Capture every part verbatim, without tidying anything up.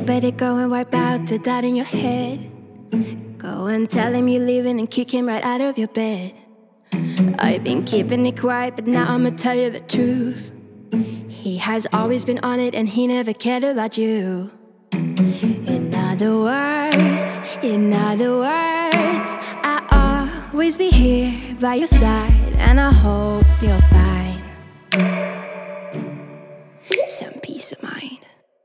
better go and wipe out the doubt in your head. Go and tell him you're leaving and kick him right out of your bed. I've been keeping it quiet, but now I'ma tell you the truth. He has always been on it and he never cared about you. In other words, in other words, I'll always be here by your side, and I hope you'll find some peace of mind.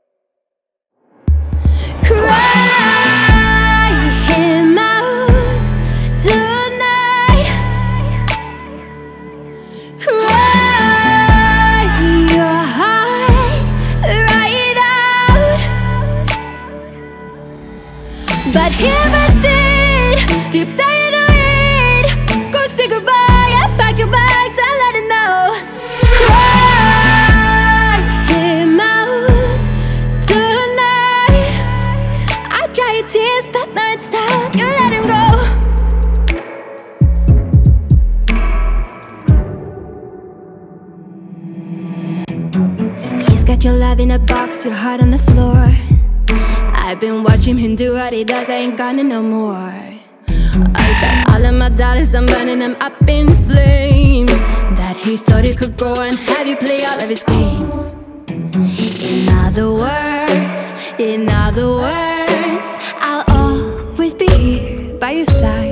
Cry him out tonight. Cry your heart right out. But hear my thing, deep down you know it. Go say goodbye and pack your bags and let him know. Cry him out tonight. I dry your tears, but now it's time you let him go. He's got your love in a box, your heart on the floor. I've been watching him do what he does, I ain't got it no more. I got all of my dollars, I'm burning them up in flames. That he thought he could go and have you play all of his games. In other words, in other words, I'll always be here by your side.